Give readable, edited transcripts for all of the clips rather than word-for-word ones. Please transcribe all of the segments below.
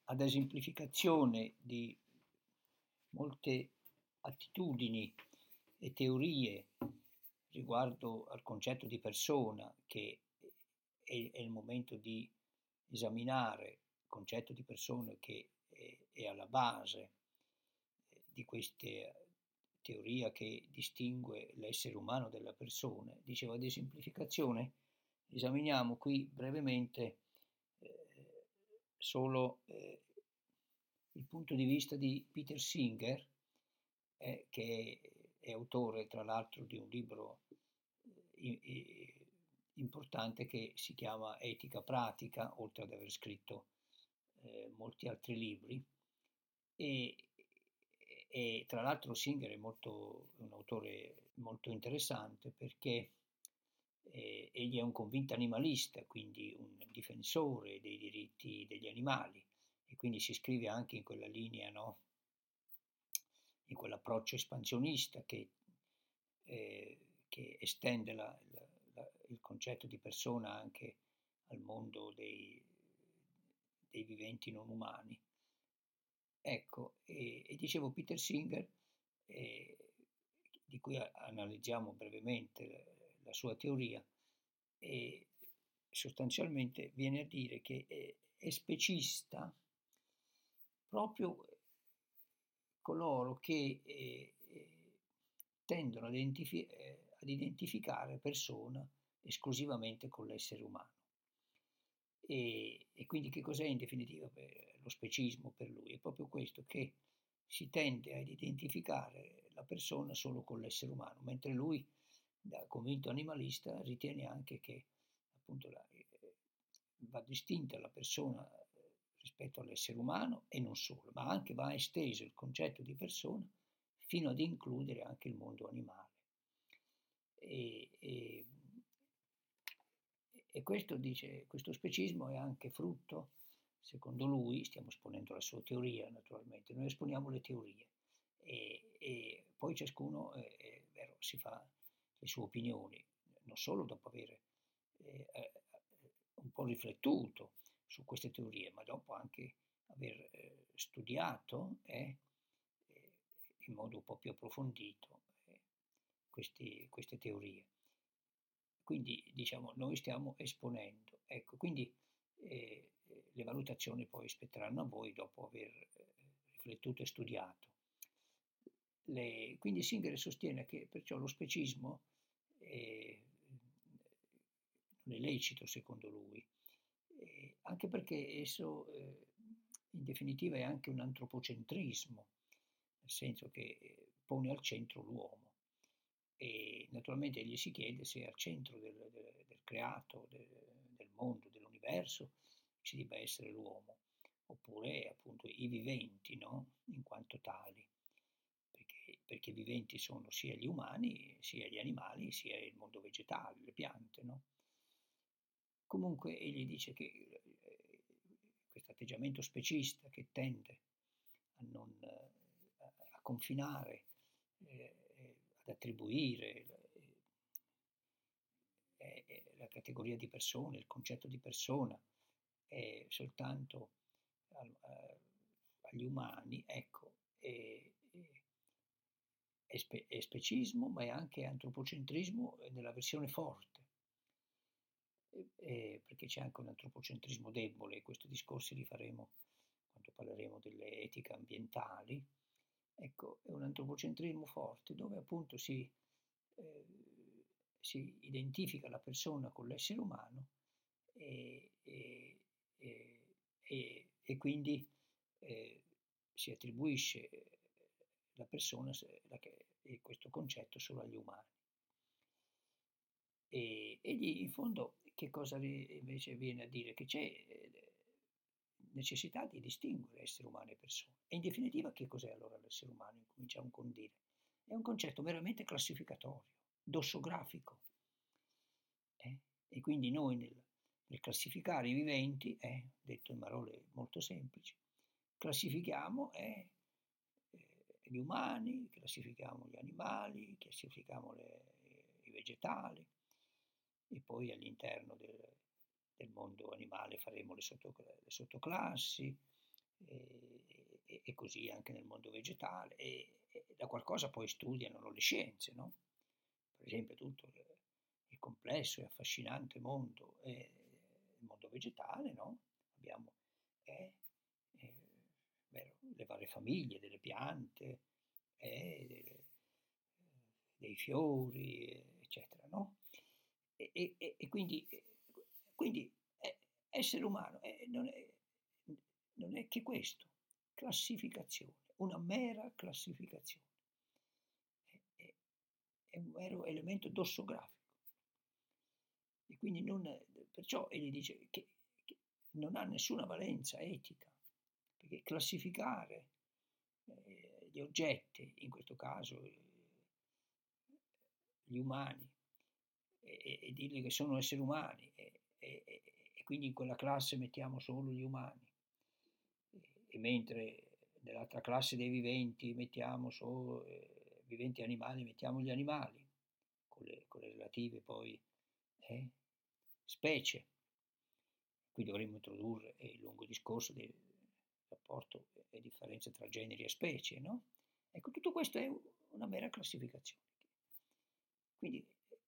ad esemplificazione di molte attitudini e teorie riguardo al concetto di persona, che è il momento di esaminare il concetto di persona che è alla base di questa teoria che distingue l'essere umano dalla persona. Dicevo, ad esemplificazione, esaminiamo qui brevemente solo il punto di vista di Peter Singer, che è autore tra l'altro di un libro importante che si chiama Etica pratica, oltre ad aver scritto molti altri libri. E, e tra l'altro Singer è un autore molto interessante perché egli è un convinto animalista, quindi un difensore dei diritti degli animali, e quindi si iscrive anche in quella linea, no? In quell'approccio espansionista che estende il concetto di persona anche al mondo dei viventi non umani. Ecco, e dicevo Peter Singer, eh, di cui analizziamo brevemente la sua teoria, e sostanzialmente viene a dire che è specista proprio coloro che tendono ad identificare persona esclusivamente con l'essere umano. E quindi che cos'è in definitiva lo specismo per lui? È proprio questo, che si tende ad identificare la persona solo con l'essere umano, mentre lui, da convinto animalista, ritiene anche che appunto va distinta la persona rispetto all'essere umano, e non solo, ma anche va esteso il concetto di persona fino ad includere anche il mondo animale. E, e, e questo, dice, questo specismo è anche frutto, secondo lui, stiamo esponendo la sua teoria naturalmente, noi esponiamo le teorie e poi ciascuno vero, si fa le sue opinioni, non solo dopo aver un po' riflettuto su queste teorie, ma dopo anche aver studiato in modo un po' più approfondito queste teorie. Quindi diciamo noi stiamo esponendo, ecco, quindi le valutazioni poi spetteranno a voi dopo aver riflettuto e studiato. Quindi Singer sostiene che perciò lo specismo non è lecito secondo lui, anche perché esso in definitiva è anche un antropocentrismo, nel senso che pone al centro l'uomo. E naturalmente gli si chiede se al centro del creato, del mondo, dell'universo, ci debba essere l'uomo, oppure appunto i viventi, no? In quanto tali, perché viventi sono sia gli umani, sia gli animali, sia il mondo vegetale, le piante, no? Comunque egli dice che questo atteggiamento specista che tende a confinare, ad attribuire la categoria di persona, il concetto di persona soltanto agli umani, ecco, è specismo, ma è anche antropocentrismo nella versione forte, perché c'è anche un antropocentrismo debole, e questi discorsi li faremo quando parleremo delle etiche ambientali. Ecco, è un antropocentrismo forte dove appunto si identifica la persona con l'essere umano e, e, e quindi si attribuisce la persona e questo concetto solo agli umani. E egli in fondo che cosa invece viene a dire? Che c'è necessità di distinguere essere umano e persone. E in definitiva che cos'è allora l'essere umano? Cominciamo con dire. È un concetto meramente classificatorio, dossografico. E quindi noi nel classificare i viventi, detto in parole molto semplici, classifichiamo gli umani, classifichiamo gli animali, classifichiamo i vegetali, e poi all'interno del mondo animale faremo le sottoclassi, e così anche nel mondo vegetale, e da qualcosa poi studiano le scienze, no? Per esempio tutto il complesso e affascinante mondo, il mondo vegetale, no? Abbiamo eh, eh, le varie famiglie delle piante, dei fiori, eccetera, no? E quindi essere umano non è che questo, classificazione, una mera classificazione, è, è un vero elemento dossografico. E quindi perciò egli dice che non ha nessuna valenza etica, perché classificare gli oggetti, in questo caso gli umani, e dirgli che sono esseri umani, e quindi in quella classe mettiamo solo gli umani, e mentre nell'altra classe dei viventi mettiamo solo viventi animali, mettiamo gli animali, con le relative poi specie. Qui dovremmo introdurre il lungo discorso del rapporto e differenza tra generi e specie, no? Ecco, tutto questo è una mera classificazione. Quindi,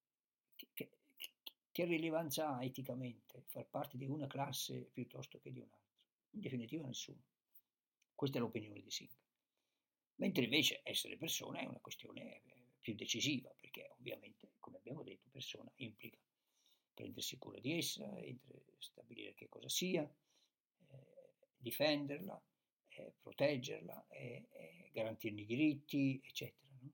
che rilevanza ha eticamente far parte di una classe piuttosto che di un'altra? In definitiva nessuna. Questa è l'opinione di Singer. Mentre invece essere persona è una questione più decisiva, perché ovviamente, come abbiamo detto, persona implica prendersi cura di essa, stabilire che cosa sia, difenderla, proteggerla, garantirne i diritti, eccetera. No?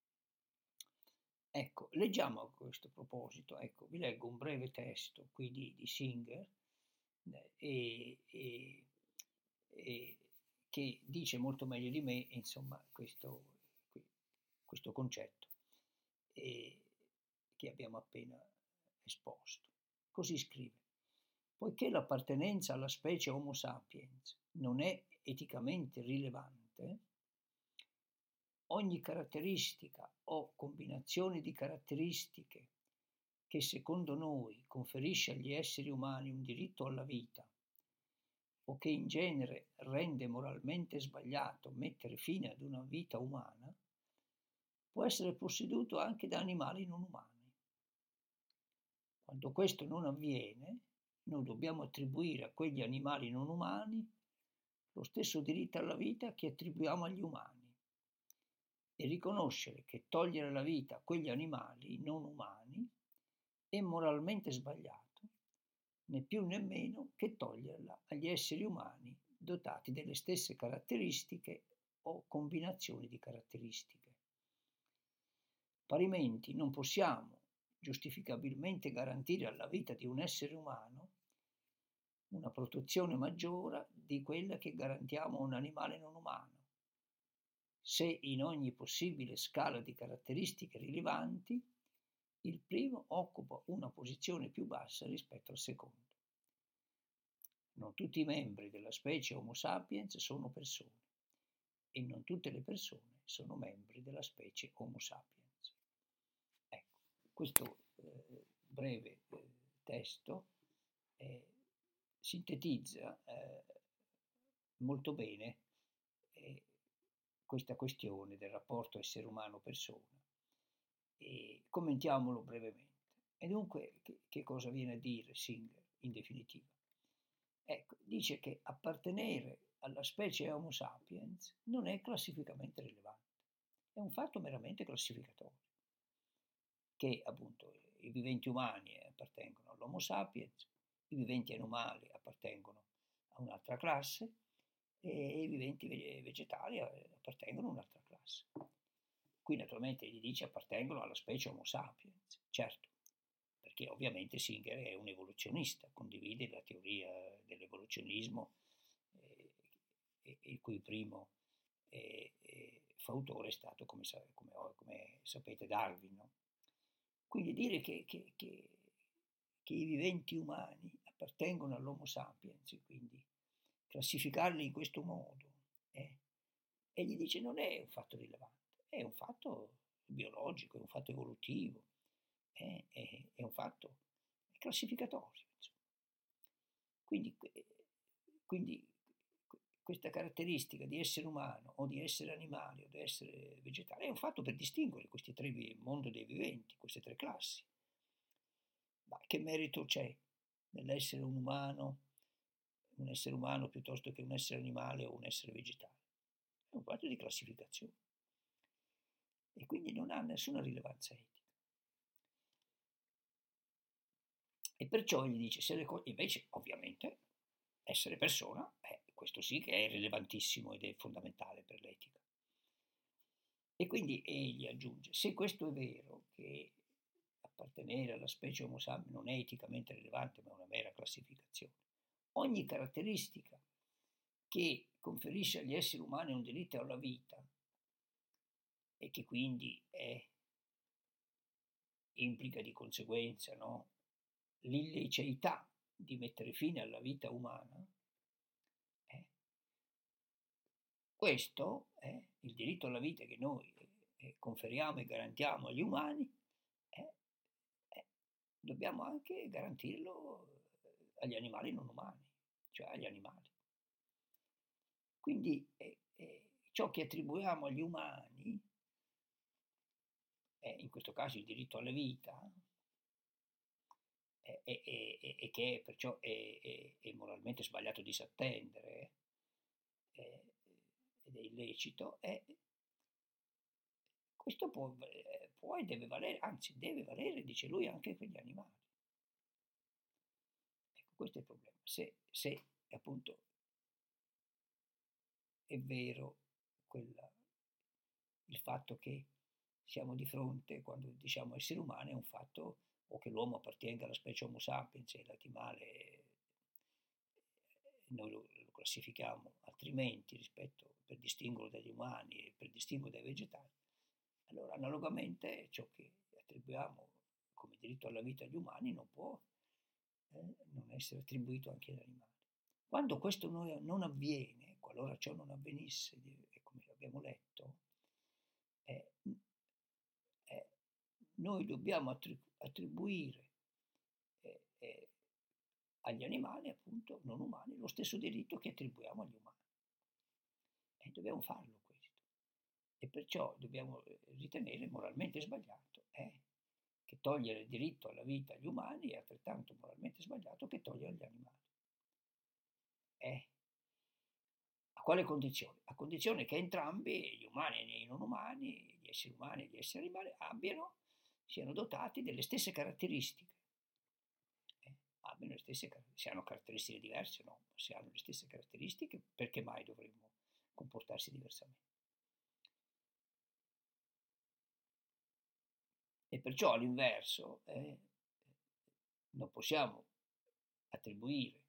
Ecco, leggiamo a questo proposito, ecco, vi leggo un breve testo qui di Singer, e che dice molto meglio di me, insomma, questo concetto che abbiamo appena esposto. Così scrive: poiché l'appartenenza alla specie Homo sapiens non è eticamente rilevante, ogni caratteristica o combinazione di caratteristiche che secondo noi conferisce agli esseri umani un diritto alla vita, o che in genere rende moralmente sbagliato mettere fine ad una vita umana, può essere posseduto anche da animali non umani. Quando questo non avviene, noi dobbiamo attribuire a quegli animali non umani lo stesso diritto alla vita che attribuiamo agli umani, e riconoscere che togliere la vita a quegli animali non umani è moralmente sbagliato, né più né meno che toglierla agli esseri umani dotati delle stesse caratteristiche o combinazioni di caratteristiche. Parimenti non possiamo giustificabilmente garantire alla vita di un essere umano una protezione maggiore di quella che garantiamo a un animale non umano, se in ogni possibile scala di caratteristiche rilevanti il primo occupa una posizione più bassa rispetto al secondo. Non tutti i membri della specie Homo sapiens sono persone, e non tutte le persone sono membri della specie Homo sapiens. Ecco, questo breve testo sintetizza molto bene questa questione del rapporto essere umano-persona, e commentiamolo brevemente. E dunque che cosa viene a dire Singer in definitiva? Ecco, dice che appartenere alla specie Homo sapiens non è classificamente rilevante, è un fatto meramente classificatorio, che appunto i viventi umani appartengono all'Homo sapiens, i viventi animali appartengono a un'altra classe, e i viventi vegetali appartengono a un'altra classe. Qui naturalmente gli dice appartengono alla specie Homo sapiens, certo, perché ovviamente Singer è un evoluzionista, condivide la teoria dell'evoluzionismo, il cui primo fautore è stato, come sapete, Darwin. No? Quindi dire che i viventi umani appartengono all'Homo sapiens, quindi classificarli in questo modo, egli dice non è un fatto rilevante, è un fatto biologico, è un fatto evolutivo, è un fatto classificatorio. Insomma. Quindi questa caratteristica di essere umano o di essere animale o di essere vegetale è un fatto per distinguere questi tre mondo dei viventi, queste tre classi. Ma che merito c'è nell'essere un essere umano piuttosto che un essere animale o un essere vegetale? È un fatto di classificazione e quindi non ha nessuna rilevanza etica. E perciò gli dice, se invece ovviamente essere persona, questo sì che è rilevantissimo ed è fondamentale per l'etica. E quindi egli aggiunge, se questo è vero, che appartenere alla specie Homo sapiens non è eticamente rilevante ma è una mera classificazione, ogni caratteristica che conferisce agli esseri umani un diritto alla vita e che quindi implica di conseguenza, no, l'illiceità di mettere fine alla vita umana, questo è il diritto alla vita che noi conferiamo e garantiamo agli umani, eh, dobbiamo anche garantirlo agli animali non umani, cioè agli animali. Quindi ciò che attribuiamo agli umani, in questo caso il diritto alla vita, e che perciò è moralmente sbagliato disattendere ed è illecito, questo può e deve valere, anzi deve valere, dice lui, anche per gli animali. Ecco, questo è il problema. Se appunto è vero il fatto che siamo di fronte, quando diciamo esseri umani, è un fatto, o che l'uomo appartenga alla specie Homo sapiens e l'animale noi lo classifichiamo altrimenti rispetto per distinguerlo dagli umani e per distinguerlo dai vegetali, allora analogamente ciò che attribuiamo come diritto alla vita agli umani non può non essere attribuito anche agli animali. Quando questo non avviene, qualora ciò non avvenisse, come abbiamo letto, noi dobbiamo attribuire agli animali, appunto, non umani, lo stesso diritto che attribuiamo agli umani. E dobbiamo farlo questo. E perciò dobbiamo ritenere moralmente sbagliato che togliere il diritto alla vita agli umani è altrettanto moralmente sbagliato che togliere agli animali. A quale condizione? A condizione che entrambi, gli umani e i non umani, gli esseri umani e gli esseri animali, siano dotati delle stesse caratteristiche. Abbiano le stesse se hanno caratteristiche diverse, no, se hanno le stesse caratteristiche, perché mai dovremmo comportarsi diversamente? E perciò all'inverso non possiamo attribuire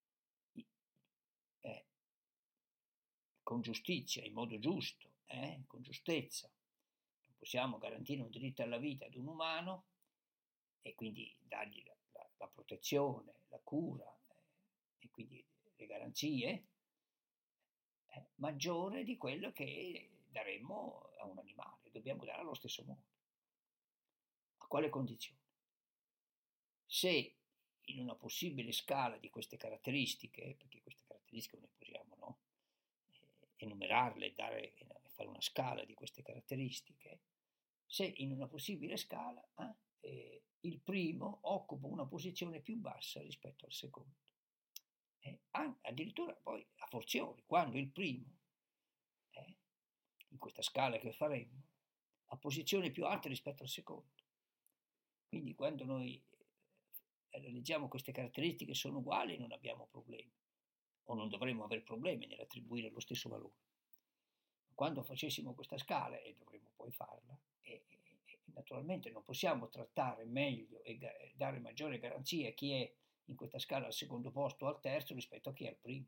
con giustizia, in modo giusto, con giustezza, non possiamo garantire un diritto alla vita ad un umano e quindi dargli la protezione, la cura e quindi le garanzie maggiore di quello che daremmo a un animale, dobbiamo dare allo stesso modo. A quale condizione? Se in una possibile scala di queste caratteristiche, perché queste caratteristiche noi possiamo, no, enumerarle e fare una scala di queste caratteristiche, se in una possibile scala il primo occupa una posizione più bassa rispetto al secondo. Addirittura poi a forzioni, quando il primo, in questa scala che faremo, ha posizioni più alte rispetto al secondo. Quindi quando noi realizziamo queste caratteristiche sono uguali non abbiamo problemi, o non dovremmo avere problemi nell'attribuire lo stesso valore. Quando facessimo questa scala, e dovremmo poi farla, naturalmente non possiamo trattare meglio e dare maggiore garanzia a chi è in questa scala al secondo posto o al terzo rispetto a chi è al primo.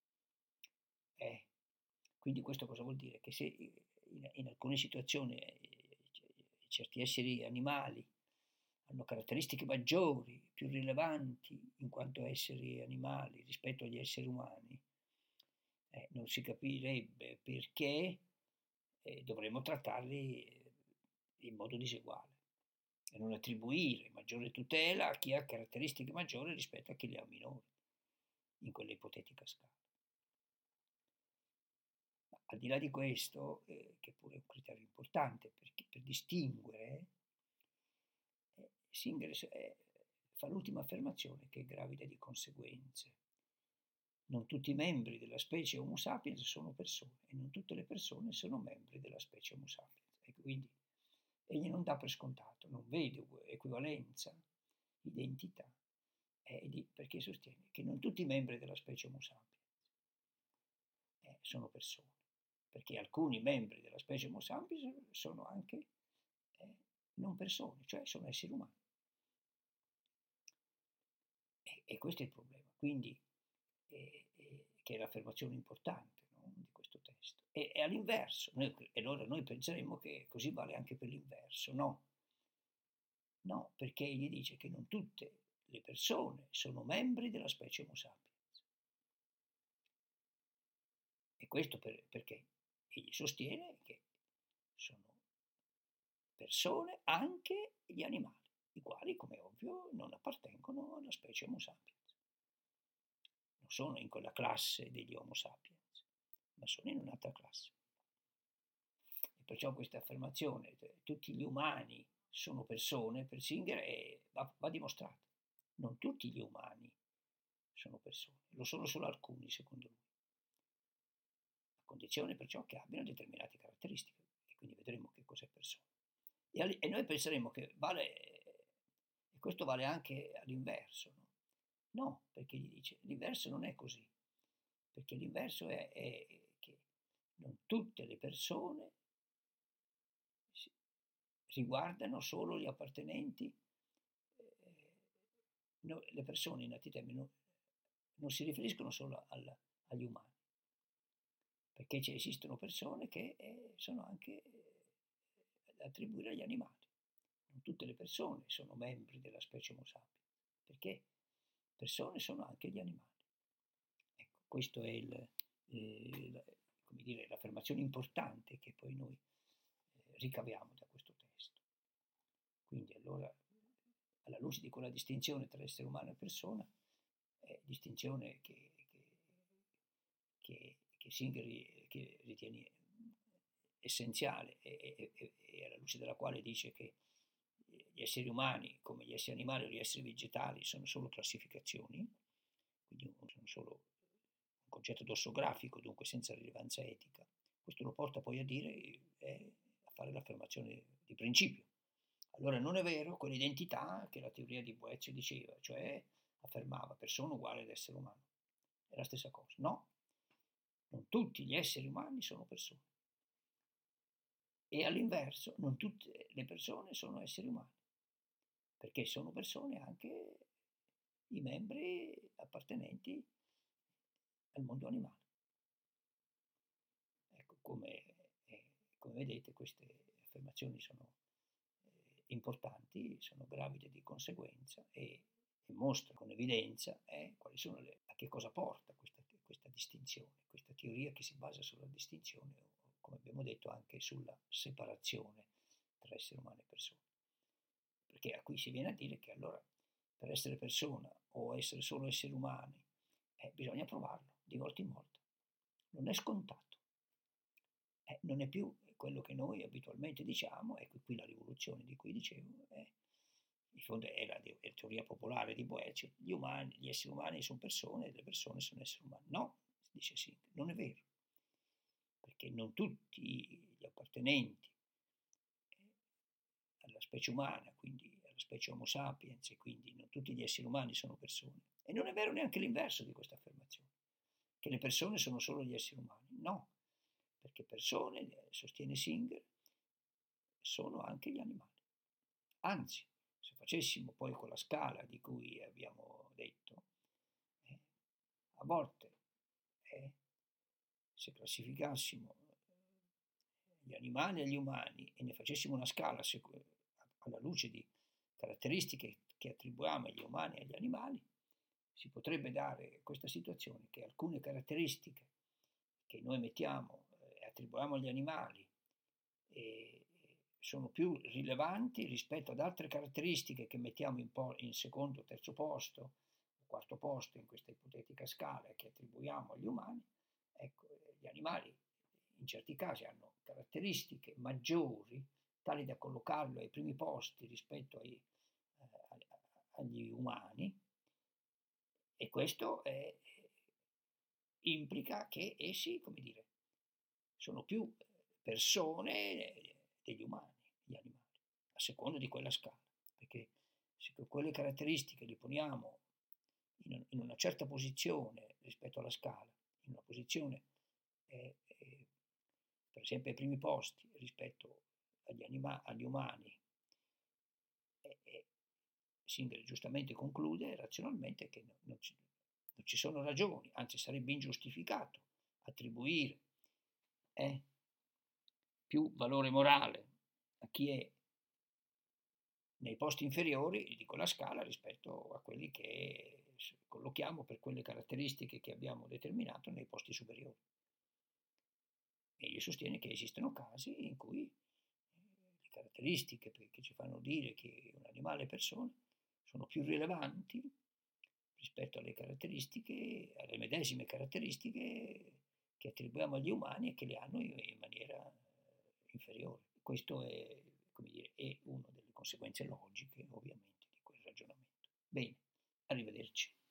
Quindi questo cosa vuol dire? Che se in alcune situazioni certi esseri animali hanno caratteristiche maggiori, più rilevanti in quanto esseri animali rispetto agli esseri umani, non si capirebbe perché dovremmo trattarli in modo diseguale e non attribuire maggiore tutela a chi ha caratteristiche maggiori rispetto a chi le ha minori in quella ipotetica scala. al di là di questo, che pure è un criterio importante per distinguere, Singer fa l'ultima affermazione che è gravida di conseguenze. Non tutti i membri della specie Homo sapiens sono persone e non tutte le persone sono membri della specie Homo sapiens. E quindi egli non dà per scontato, non vede equivalenza, identità, perché sostiene che non tutti i membri della specie Homo sapiens sono persone, perché alcuni membri della specie Homo sapiens sono anche non persone, cioè sono esseri umani. E questo è il problema. Quindi, che è l'affermazione importante, no, di questo testo. E all'inverso, e allora noi penseremmo che così vale anche per l'inverso. No, no, perché egli dice che non tutte le persone sono membri della specie Homo sapiens. E questo perché egli sostiene che sono persone anche gli animali, i quali, come è ovvio, non appartengono alla specie Homo sapiens. Non sono in quella classe degli Homo sapiens, ma sono in un'altra classe. E perciò questa affermazione, tutti gli umani sono persone, per Singer va dimostrata. Non tutti gli umani sono persone, lo sono solo alcuni, secondo lui. A condizione perciò che abbiano determinate caratteristiche, e quindi vedremo che cos'è persona. E noi penseremo che vale, e questo vale anche all'inverso, no? No, perché gli dice, l'inverso non è così, perché l'inverso è che non tutte le persone riguardano solo gli appartenenti, no, le persone in altri termini non si riferiscono solo agli umani, perché esistono persone che sono anche da attribuire agli animali. Non tutte le persone sono membri della specie Homo sapiens, perché persone sono anche gli animali. Ecco, questo è come dire, l'affermazione importante che poi noi ricaviamo da questo testo. Quindi allora, alla luce di quella distinzione tra essere umano e persona, distinzione che Singer che ritiene essenziale e alla luce della quale dice che gli esseri umani, come gli esseri animali o gli esseri vegetali, sono solo classificazioni, quindi sono solo un concetto dossografico, dunque senza rilevanza etica. Questo lo porta poi a dire, a fare l'affermazione di principio. Allora non è vero quell'identità che la teoria di Boezio diceva, cioè affermava persona uguale ad essere umano. È la stessa cosa. No, non tutti gli esseri umani sono persone. E all'inverso, non tutte le persone sono esseri umani, perché sono persone anche i membri appartenenti al mondo animale. Ecco, come vedete queste affermazioni sono importanti, sono gravide di conseguenza e mostrano con evidenza quali sono a che cosa porta questa distinzione, questa teoria che si basa sulla distinzione, o come abbiamo detto anche sulla separazione tra essere umano e persona. Perché a qui si viene a dire che allora per essere persona o essere solo esseri umani bisogna provarlo di volta in volta. Non è scontato. Non è più quello che noi abitualmente diciamo, ecco qui la rivoluzione di cui dicevo, in fondo è la teoria popolare di Boeccio, gli esseri umani sono persone e le persone sono esseri umani. No, dice Singer, non è vero, perché non tutti gli appartenenti alla specie umana, quindi alla specie Homo sapiens, e quindi non tutti gli esseri umani sono persone. E non è vero neanche l'inverso di questa affermazione, che le persone sono solo gli esseri umani. No, perché persone, sostiene Singer, sono anche gli animali. Anzi, se facessimo poi quella scala di cui abbiamo detto, a volte se classificassimo gli animali e gli umani e ne facessimo una scala alla luce di caratteristiche che attribuiamo agli umani e agli animali, si potrebbe dare questa situazione che alcune caratteristiche che noi mettiamo e attribuiamo agli animali sono più rilevanti rispetto ad altre caratteristiche che mettiamo in secondo, terzo posto o quarto posto in questa ipotetica scala che attribuiamo agli umani. Ecco, gli animali in certi casi hanno caratteristiche maggiori, tali da collocarlo ai primi posti rispetto agli umani, e questo implica che essi, come dire, sono più persone degli umani, gli animali, a seconda di quella scala, perché se quelle caratteristiche li poniamo in una certa posizione rispetto alla scala, in una posizione per esempio ai primi posti rispetto agli umani, Singer giustamente conclude razionalmente che non ci sono ragioni, anzi sarebbe ingiustificato attribuire più valore morale a chi è nei posti inferiori di quella scala rispetto a quelli che collochiamo per quelle caratteristiche che abbiamo determinato nei posti superiori. Egli sostiene che esistono casi in cui le caratteristiche che ci fanno dire che un animale è persona sono più rilevanti rispetto alle caratteristiche, alle medesime caratteristiche che attribuiamo agli umani e che le hanno in maniera inferiore. Questo è, come dire, è una delle conseguenze logiche, ovviamente, di quel ragionamento. Bene, arrivederci.